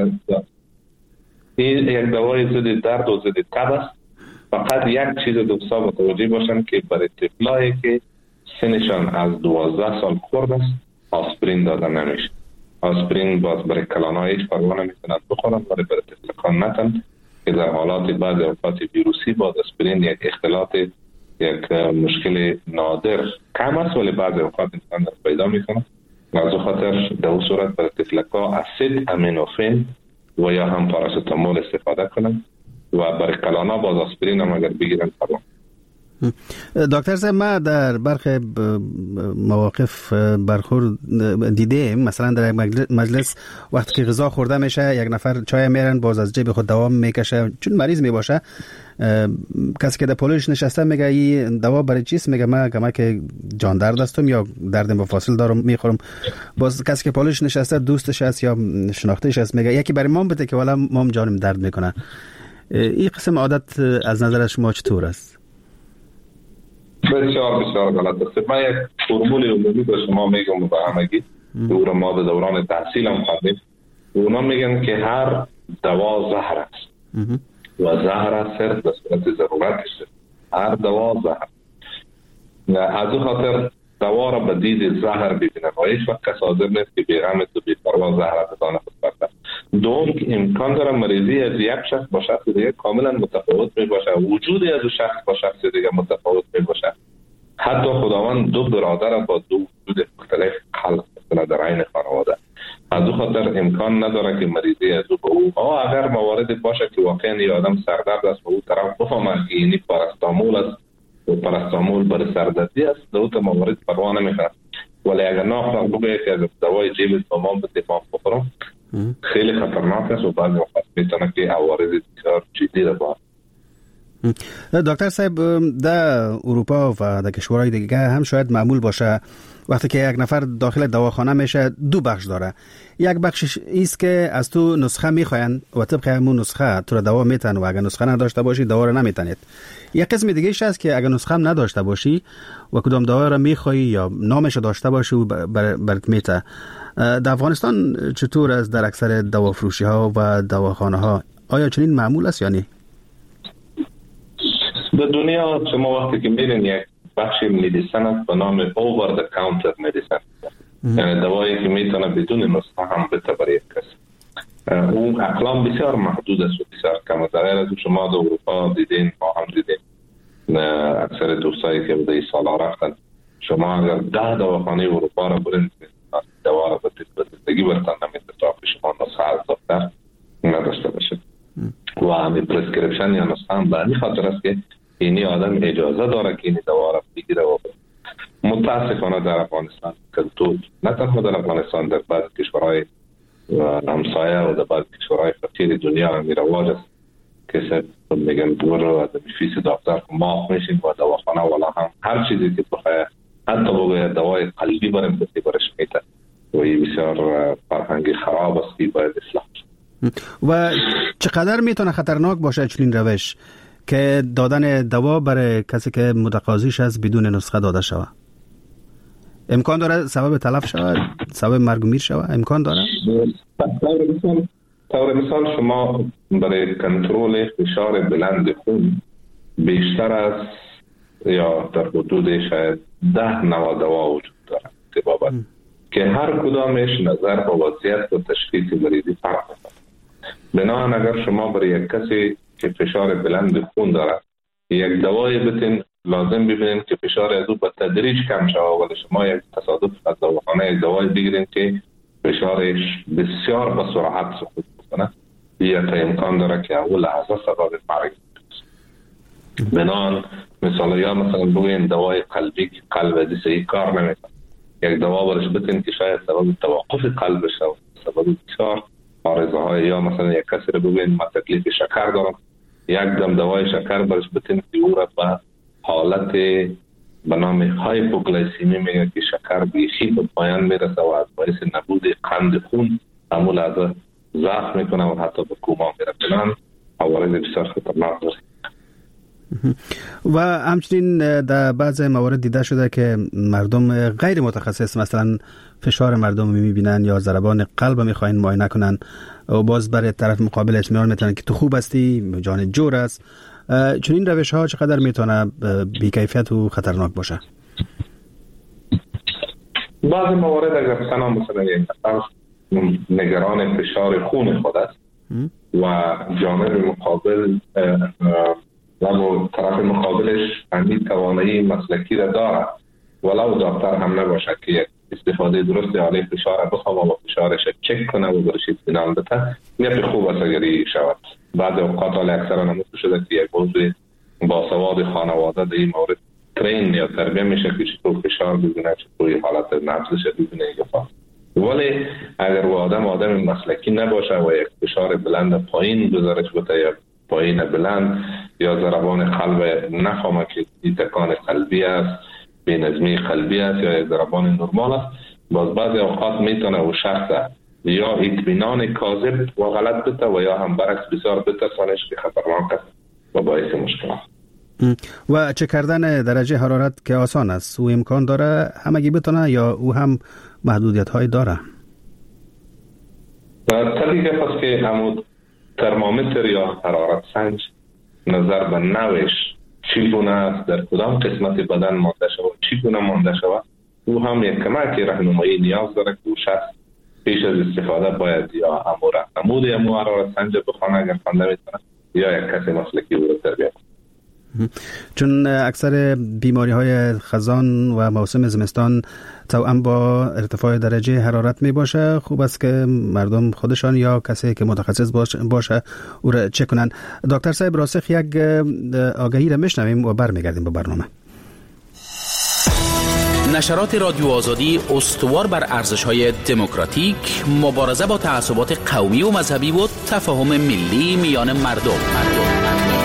این یک دوای ضد درد و ضد تب است. فقط یک چیز دوستا متوجه باشن که برای طفلایی که سنشان از دوازده سال خورد است آسپرین داده نمیشه. آسپرین باز برای کلان‌ها هیچ پروا نمی‌کنند بخورن، ولی برای طفلان نتن که در حالات بعضی اوقات ویروسی باز آسپرین یک اختلاط، یک مشکل نادر کم است ولی بعضی اوقات انسان در پیدا میکنه. از خاطر در اون صورت برای طفل‌ها اسید امینوفن و یا هم پاراستامول استفاده کنند و برای کلانا باز آسپرین هم اگر بگیرن پروا. دکتر صاحب ما در برخی مواقف برخورد دیده، مثلا در مجلس وقتی که غذا خورده میشه یک نفر چای میرن باز از جیب خود دوا میکشه چون مریض میباشه. کسی که در پلوش نشسته میگه این دوا برای چیست؟ میگه من کمک جان درد هستم یا درد مفاصل دارم میخورم. باز کسی که پلوش نشسته دوستش است یا شناختهش است میگه یکی برای مام بده که والا مام جانم درد میکنه. این قسم عادت از نظر شما چطور است؟ بسیار بسیار غلط است. من یک فرمول عمومی به شما میگم و به همگی دور ما به دوران تحصیل هم خوندیم. اونا میگن که هر دوا زهر است و زهر صرف به صورت ضرورتش. هر دوا زهر. از این خاطر دوا را به دید زهر ببینن و هیچ وقت کس حاضر نیست که بیغمت و بی‌پروا زهر بتانه خود برده. دوم که امکان داره مریضی از یک شخص با شخص دیگه کاملا متفاوت می باشه، وجودی از شخص با شخص دیگه متفاوت می باشه. حتی خداوند دو برادر با دو وجود مختلف خلق کنه در عین خانواده. از او خاطر امکان نداره که مریضی از او به او آه اگر موارد باشه که واقعا یه آدم سردرد است و او طرف بفهمه که اینی پاراستامول است و پاراستامول برای سردردی است، در اون موارد پروا نمیکنه. ولی اگر ناخواه بگه که از دوای جیب تمام به دفاع بخورم خیلی خطرناک است و بعضی وقت میتونه که عوارض بسیار جدی را باشه. دکتر صاحب در اروپا و در کشورهای دیگه هم شاید معمول باشه وقتی که یک نفر داخل دواخانه میشه دو بخش داره. یک بخشش ایست که از تو نسخه میخواین و طبق همون نسخه تو را دوا میتن و اگر نسخه نداشته باشی دوا را نمیتنید. یک قسم دیگه ایش هست که اگر نسخه هم نداشته باشی و کدام دوا را میخوایی یا نامش داشته باشی و بر برات میته در افغانستان چطور است در اکثر دوافروشی ها و دواخانه ها؟ آیا چنین معمول است یا نه؟ به دنیا شما وقتی که میرین یک بخش مدیسن است به نام over the counter medicine، یعنی دوایی که میتونه بدون نسخه هم بده برای یک کس. اون اقلام بسیار محدود است و بسیار کم است. در از شما در اروپا دیدین، ما هم دیدین، اکثر دوستایی که بوده سالا رفتن، شما اگر ده دواخانه اروپا را برین دوا را به زندگی برتن نمیده تا شما نسخه از دکتر نداشته باشید و همین پرسکریپشن یا نسخه هم به همین خاطر است که اینی آدم اجازه داره که اینی دوا را بگیره. و متاسفانه در افغانستان کلتور، نه تنها در افغانستان، در بعض کشورهای همسایه و در بعض کشورهای فقیر دنیا هم رواج است که سب میگن برو و فیس دکتر ماه میشین و دواخانه والا هم هر چیزی که بخواه حتی بگوید دوای قلبی برم بسی برش میتن و این بسیار فرهنگی خراب است که باید اصلاح. و چقدر میتونه خطرناک باشه چنین روش که دادن دوا برای کسی که متقاضیش است بدون نسخه داده شود؟ امکان داره سبب تلف شود، سبب مرگ و میر شود؟ امکان داره؟ طور مثال شما برای کنترل فشار بلند خون بیشتر از یا در حدود شاید ده نوع دوا وجود داره که بابت که هر کدامش نظر با وضعیت و تشخیص مریضی فرق میکنه. بنابراین اگر شما برای یک کسی که فشار بلند خون داره یک دوای بتین، لازم ببینید که فشار از او به تدریج کم شود، ولی شما یک تصادف از دواخانه یک دوای بگیرین که فشارش بسیار به سرعت سقوط بکنه، یا تا امکان داره که اول لحظه سبب مرگ بشه. بنابراین مثلا یا مثلا بگوین دوای قلبی که قلب از صحیح کار نمیکنه، یک دوا برش بتین که شاید سبب توقف قلب بشه و سبب بسیار عارضه های، یا مثلا یک کسی رو بگوین ما تکلیف شکر دارم، یک دم دوای شکر برش بتین که او را به حالت به نام هایپوگلیسیمی میگه که شکر بیخی به پایان میرسه و از باعث نبود قند خون همون لحظه ضعف میکنه و حتی به کوما میره. بنان عوارض بسیار خطرناک داره. و همچنین در بعض موارد دیده شده که مردم غیر متخصص مثلا فشار مردم میبینن یا ضربان قلب میخواین معاینه کنن و باز برای طرف مقابل اطمینان میتونن که تو خوب هستی، جان جور است. چنین روش ها چقدر میتونه بی‌کیفیت و خطرناک باشه؟ بعضی موارد اگر سنا مثلا یک نفر نگران فشار خون خود است و جانب مقابل و طرف مقابلش همین توانایی مسلکی را داره ولو دکتر هم نباشه که یک استفاده درست علی فشار بخواه و فشارش چک کنه و برش اطمینان بده، میشه خوب است اگر شود. بعد اوقات حال اکثر نمود شده که یک موضوع با سواد خانواده در این مورد ترین یا تربیه میشه که چطور فشار ببینه، چطور حالت نفسش ببینه یا ولی اگر و آدم آدم مسلکی نباشه و یک فشار بلند پایین گذارش بده یا پایین بلند یا ضربان قلب نفهمه که این تکان قلبی است، بینظمی قلبی است یا یک ضربان نرمال است، باز بعضی اوقات میتونه او شخص یا اطمینان کاذب و غلط بده و یا هم برعکس بسیار بترسانش که خطرناک است و باعث مشکلات. و چه کردن درجه حرارت که آسان است، او امکان داره همگی بتونه یا او هم محدودیت های داره؟ طبیعی پس که همون ترمومتر یا حرارت سنج نظر به نوش چگونه است، در کدام قسمت بدن مانده شود، چگونه مانده شود، او هم یک کمک راهنمایی نیاز داره که او شخص پیش از استفاده باید یا همون راهنمود یا همون حرارت سنج بخوانه اگر خوانده میتونه یا یک کسی مسلکی او رو تربیت کنه. چون اکثر بیماری های خزان و موسم زمستان توأم با ارتفاع درجه حرارت می باشه، خوب است که مردم خودشان یا کسی که متخصص باشه او را چک کنن. دکتر صاحب راسخ، یک آگهی را میشنویم و برمیگردیم با برنامه. نشرات رادیو آزادی استوار بر ارزش‌های دموکراتیک، مبارزه با تعصبات قومی و مذهبی و تفاهم ملی میان مردم. مردم.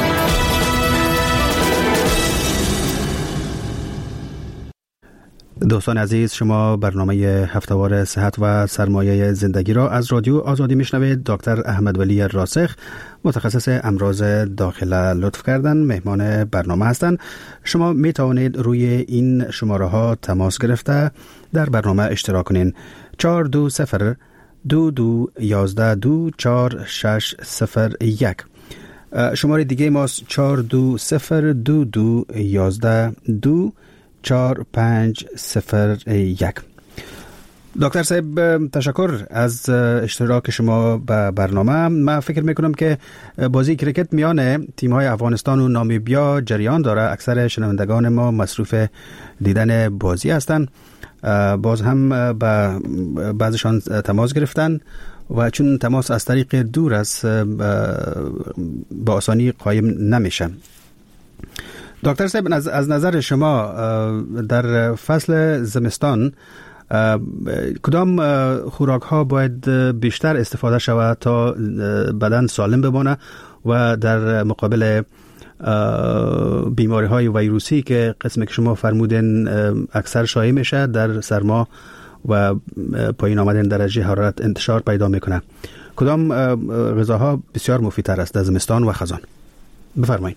دوستان عزیز، شما برنامه هفته‌وار صحت و سرمایه زندگی را از رادیو آزادی میشنوید. دکتر احمد ولی راسخ، متخصص امراض داخله، لطف کردن مهمان برنامه هستند. شما می توانید روی این شماره ها تماس گرفته در برنامه اشتراک کنین. چهار دو صفر دو دو یازده دو چهار شش صفر یک. شماره دیگه ماست چهار دو صفر دو دو یازده دو چهار پنج صفر یک. دکتر صاحب تشکر از اشتراک شما به برنامه. من فکر میکنم که بازی کرکت میان تیم‌های افغانستان و نامیبیا جریان داره. اکثر شنوندگان ما مصروف دیدن بازی هستند. باز هم با بعضشان تماس گرفتن و چون تماس از طریق دور است با آسانی قایم نمیشه. دکتر صاحب از نظر شما در فصل زمستان کدام خوراک ها باید بیشتر استفاده شود تا بدن سالم بمانه و در مقابل بیماری های ویروسی که قسمی که شما فرمودین اکثر شایع میشه در سرما و پایین آمدن درجه حرارت انتشار پیدا میکنه، کدام غذاها بسیار مفیدتر است در زمستان و خزان؟ بفرمایید.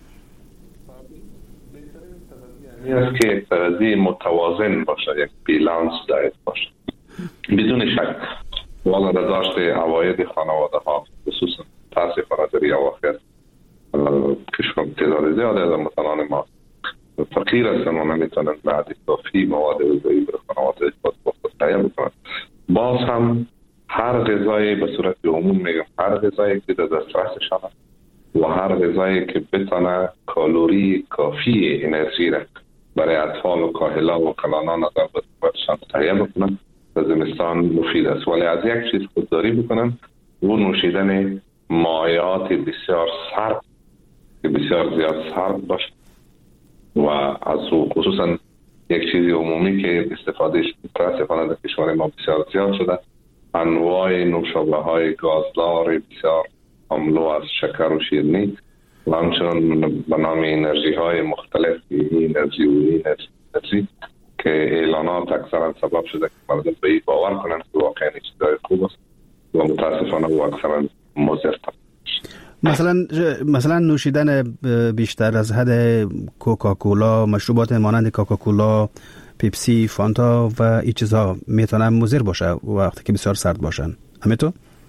این است که تغذیه متوازن باشه، یک بیلانس دایت باشه. بدون شک والا داشت عواید خانواده ها خصوصا تاسفانه در اواخر کشور تعداد زیاده از هموطنان ما فقیر هستن و نمیتونن بعد کافی مواد غذایی برای خانواده خود خود تهیه بکنن. باز هم هر غذایی به صورت عموم میگم هر غذایی که در دسترسشان و هر غذایی که بتونه کالری کافی انرژی را برای اطفال و کاهلا و کلانان در بدنشان تهیه بکنن در زمستان مفید است. ولی از یک چیز خودداری بکنن و نوشیدن مایعات بسیار سرد که بسیار زیاد سرد باشه و از خصوصا یک چیزی عمومی که استفادهش متاسفانه در کشور ما بسیار زیاد شده، انواع نوشابه های گازدار بسیار حملو از شکر و شیرینی و همچنان به نام انرژی های مختلف، انرژی و انرژی که اعلانات اکثرا سبب شده که مردم به این باور کنند که واقعا چیزای خوب است و متاسفانه و اکثرا مضر. مثلا مثلا نوشیدن بیشتر از حد کوکاکولا، مشروبات مانند کوکاکولا، پیپسی، فانتا و این چیزها میتونه مضر باشه وقتی که بسیار سرد باشن. همینطور؟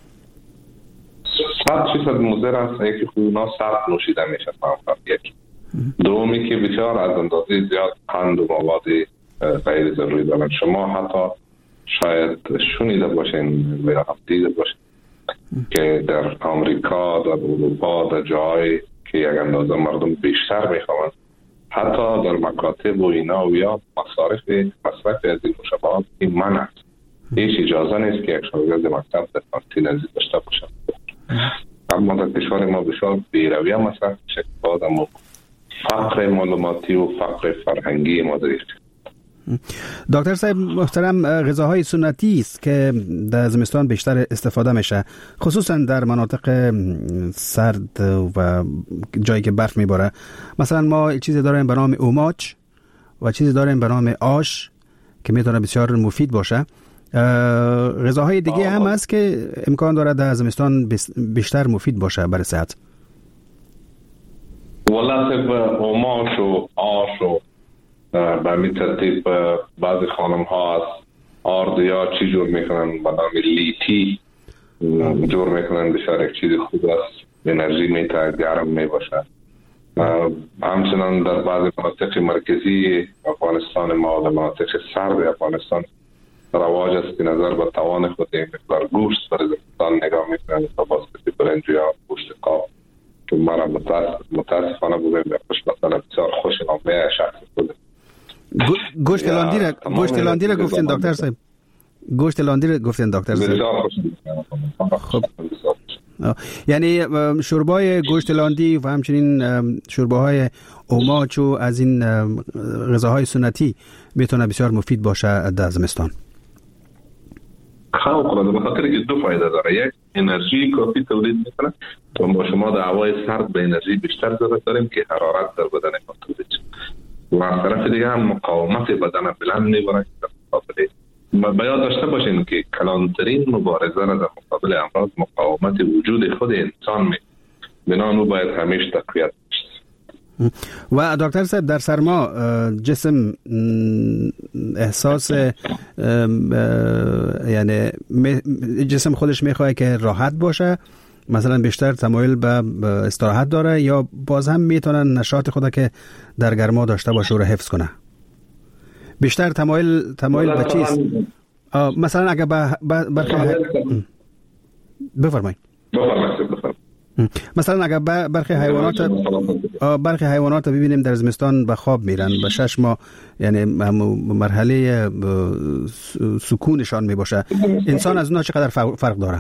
صد چیز مضر است. یکی خونا سرد نوشیدن میشه فقط یک. دومی که بسیار از اندازه زیاد قند و مواد غیر ضروری دارن. شما حتی شاید شنیده باشین و یا دیده باشین که در آمریکا، در اروپا، در جای که یک اندازه مردم بیشتر میخوان، حتی در مکاتب و اینا و یا مصارف مصرف از این مشابهات این منع است. هیچ اجازه نیست که یک شاگرد مکتب در کانتین ازی داشته باشد. اما در کشور ما بسیار بیرویه مصرف میشه که بعد اما فقر معلوماتی و فقر فرهنگی ما داریم. دکتر صاحب محترم، غذاهای سنتی است که در زمستان بیشتر استفاده میشه، خصوصا در مناطق سرد و جایی که برف میباره. مثلا ما چیزی داریم به نام اوماچ و چیزی داریم به نام آش که میتونه بسیار مفید باشه. غذاهای دیگه هم هست که امکان داره در زمستان بیشتر مفید باشه برای صحت. والله اوماچ و آش و به همین ترتیب بعضی خانم ها از آرد یا چی جور میکنن به نام لیتی جور میکنن، بسیار یک چیز خوب است، انرژی میتونه گرم میباشه. همچنان در بعضی مناطق مرکزی افغانستان ما و مناطق سرد افغانستان رواج است که نظر به توان خود این مقدار گوشت برای زمستان نگاه میکنن تا باسکتی برنج یا گوشت قاب که مرا متاسفانه بودیم به خوشبختانه بسیار خوش نامه شخص خود. گوشت لاندی را گوشت لاندی را گفتین دکتر صاحب، گوشت لاندی را گفتین دکتر صاحب. خب یعنی شوربای گوشت لاندی و همچنین شورباهای اوماچ و از این غذاهای سنتی میتونه بسیار مفید باشه در زمستان. خب خلاصه به خاطر که دو فایده داره. یک، انرژی کافی تولید میکنه و ما شما در هوای سرد به انرژی بیشتر ضرورت داریم که حرارت در بدن ما تولید شه. و از طرف دیگه هم مقاومت بدن بلند میبره که در مقابل ما باید داشته باشین که کلانترین مبارزه را در مقابل امراض مقاومت وجود خود انسان می بنابراین باید همیشه تقویت بشه. و دکتر صاحب در سرما جسم احساس یعنی جسم خودش میخواد که راحت باشه، مثلا بیشتر تمایل به استراحت داره، یا باز هم میتونه نشاط خود که در گرما داشته باشه و رو حفظ کنه؟ بیشتر تمایل تمایل به چیست؟ مثلا اگه به برخی بفرمایید مثلا اگر برخی حیوانات برخی حیوانات ببینیم در زمستان به خواب میرن، به شش ماه یعنی مرحله سکونشان میباشه. انسان از اونها چقدر فرق داره؟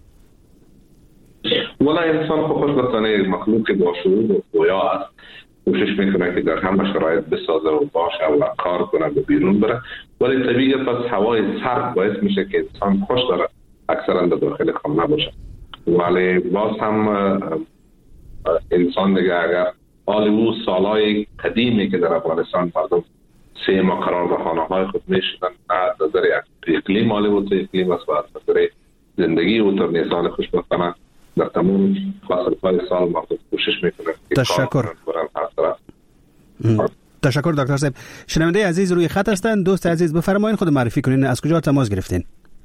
ولی انسان خوشبختانه مخلوق با شعور و گویا است، کوشش میکنه که در همه شرایط بسازه و باشه و کار کنه و بیرون بره، ولی طبیعت از هوای سرد باعث میشه که انسان خوش داره اکثرا در داخل خانه باشه. ولی باز هم انسان دیگه اگر حال او سالهای قدیمی که در افغانستان مردم سه ماه قرار به خانه های خود میشدن، از نظر اقلیم حال او تو اقلیم است و از نظر زندگی او تا نیسان خوشبختانه در تمام فصلهای سال مردم کوشش میکنن. تشکر تشکر دکتر صاحب. شنونده عزیز روی خط هستند. دوست عزیز بفرمایید خود معرفی کنین، از کجا تماس گرفتین؟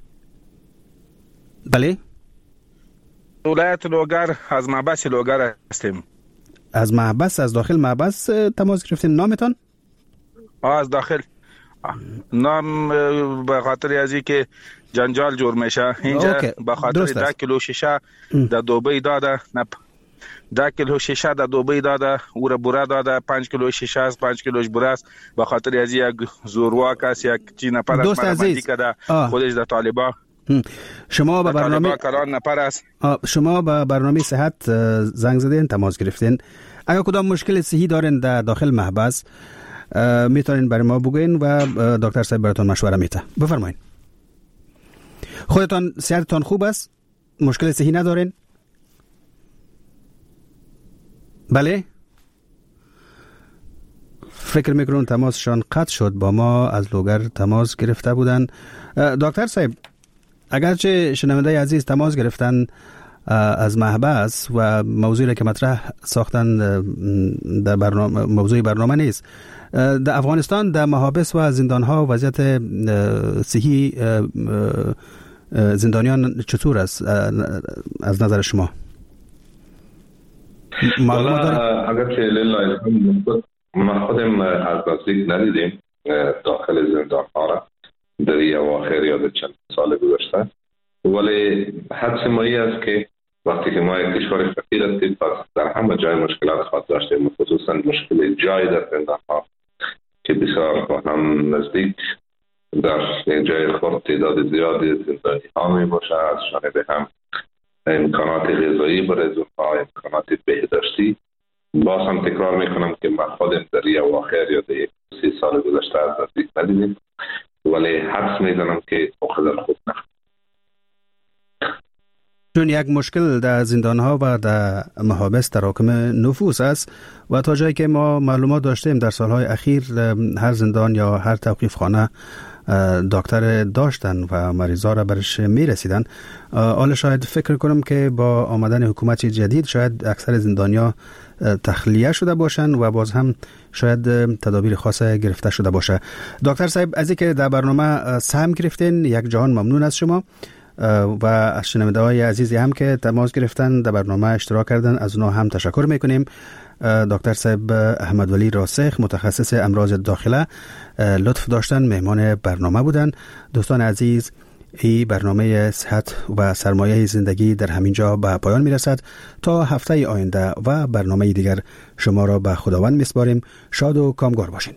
بله، ولایت لوگر، از محبس لوگر هستیم. از محبس، از داخل محبس تماس گرفتین. نامتان؟ از داخل. نام به خاطر ازی که جنجال جور میشه اینجا، به خاطر ده کیلو شیشه در دوبی داده، نه ده کیلو شیشه در دوبی داده، او را بوره داده، پنج کیلو شیشه است، پنج کیلوش بوره است. به خاطر ازی یک زورواک است، یک چی نپر دوست عزیز خودش در طالبا. شما به برنامه شما به برنامه صحت زنگ زدین، تماس گرفتین. اگر کدام مشکل صحی دارین در داخل محبس میتونین برای ما بگوین و دکتر صاحب براتون مشوره میده. بفرمایید. خودتان صحتتان خوب است؟ مشکل صحی ندارین؟ بله؟ فکر میکنم تماسشان قطع شد. با ما از لوگر تماس گرفته بودن. دکتر صاحب، اگرچه شنونده عزیز تماس گرفتن از محبس و موضوعی که مطرح ساختن در برنامه موضوع برنامه نیست، در افغانستان در محابس و زندان‌ها وضعیت صحی زندانیان چطور است از نظر شما؟ معلومات دارید؟ اگرچه لله ما خودم از نزدیک ندیدیم داخل زندان‌ها را در این اواخر یا در چند سال گذشته، ولی حدس ما این است که وقتی که ما یک کشور فقیر هستیم پس در همه جای مشکلات خواهد داشتیم، خصوصا مشکل جای در زندان‌ها که بسیار با هم نزدیک در یک جای خود تعداد زیادی زندانی ها می باشه. از جانب هم امکانات غذایی برای اونها، امکانات بهداشتی. باز هم تکرار میکنم که ما خودم در این اواخر یا در یک سی سال گذشته از نزدیک ندیدیم، ولی حدس میزنم که اقدر خوب نه. چون یک مشکل در زندان‌ها و در محابس تراکم نفوس است و تا جایی که ما معلومات داشتیم در سالهای اخیر هر زندان یا هر توقیف خانه دکتر داشتن و مریضا را برش میرسیدن. حالا شاید فکر کنم که با آمدن حکومت جدید شاید اکثر زندانیا تخلیه شده باشن و باز هم شاید تدابیر خاص گرفته شده باشه. دکتر صاحب، از اینکه در برنامه سهم گرفتین یک جهان ممنون از شما و از شنونده های عزیزی هم که تماس گرفتن در برنامه اشتراک کردن، از اونها هم تشکر میکنیم. دکتر صاحب احمد ولی راسخ، متخصص امراض داخله، لطف داشتن مهمان برنامه بودن. دوستان عزیز، این برنامه صحت و سرمایه زندگی در همین جا به پایان میرسد. تا هفته آینده و برنامه دیگر شما را به خداوند میسپاریم. شاد و کامگار باشین.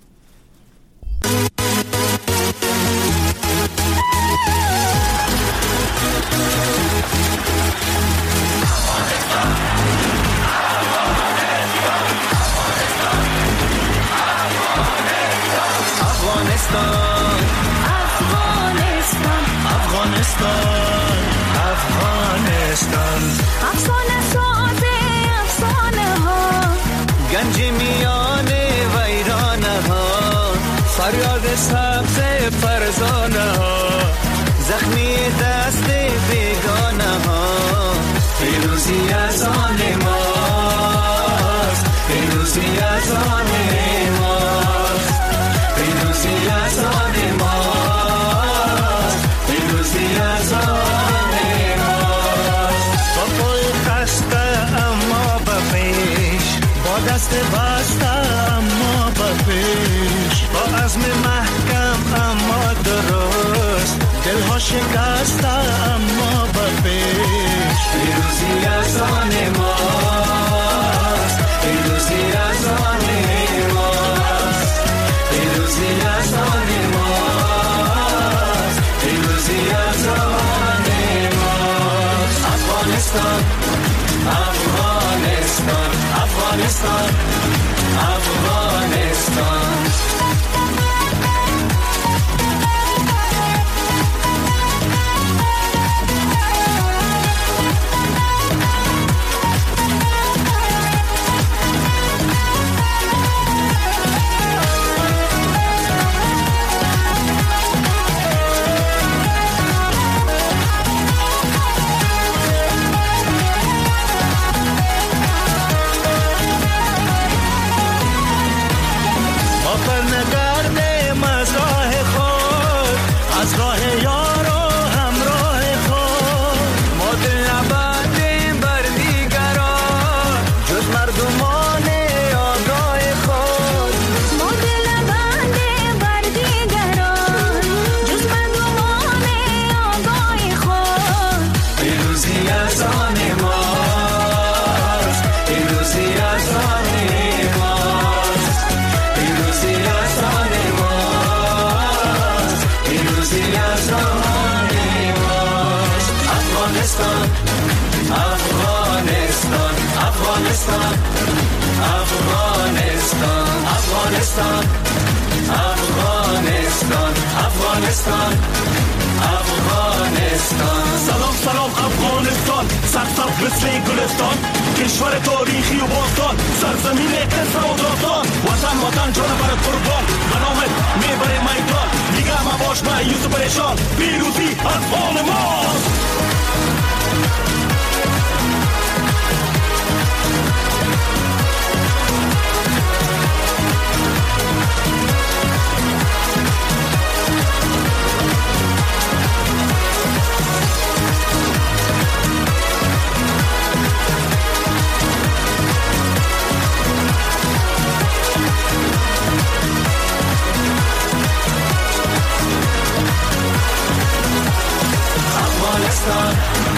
افغانستان افسانه ساز افسانه ها، گنج میان ویرانه ها، فریاد سبز فرزانه ها، زخمی دست بیگانه ها. پیروزی از آن ماست، پیروزی دست بسته اما به پیش، با عزم محکم اما درست، دلها شکسته اما به پیش. پیروزی از آن ماست، پیروزی از آن ماست، پیروزی از آن ماست، پیروزی از آن ماست. افغانستان افغانستان افغانستان افغانستان. Afghanistan, Afghanistan, Afghanistan, Afghanistan, Afghanistan. سلام سلام افغانستان، سرسبز مثل گلستان، کشور تاریخی و باستان، سرزمین قصه و داستان. وطن وطن جان برات قربان، به نامت میبره میدان. دیگه مباش مایوس و پریشان، پیروزی از آن ماست. Afghanistan,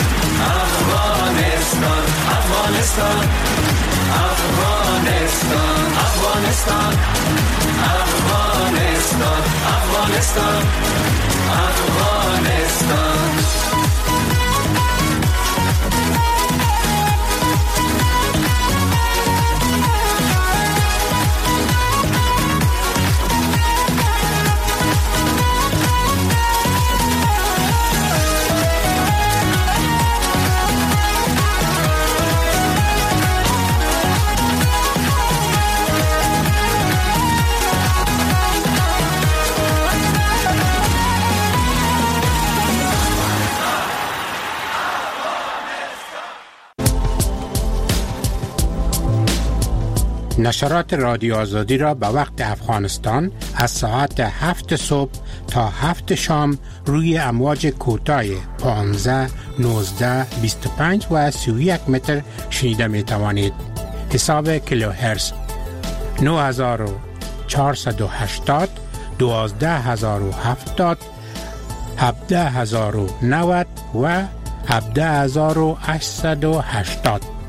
Afghanistan, Afghanistan, Afghanistan, Afghanistan, Afghanistan, Afghanistan. نشرات رادیو آزادی را به وقت افغانستان از ساعت هفت صبح تا هفت شام روی امواج کوتاه پانزده، نوزده، بیست و پنج و سی و یک متر شنیده می توانید. حساب کیلوهرتز نه هزار و چهارصد و هشتاد، دوازده هزار و هفتاد، هفده هزار و نود و هفده هزار و هشتصد و هشتاد.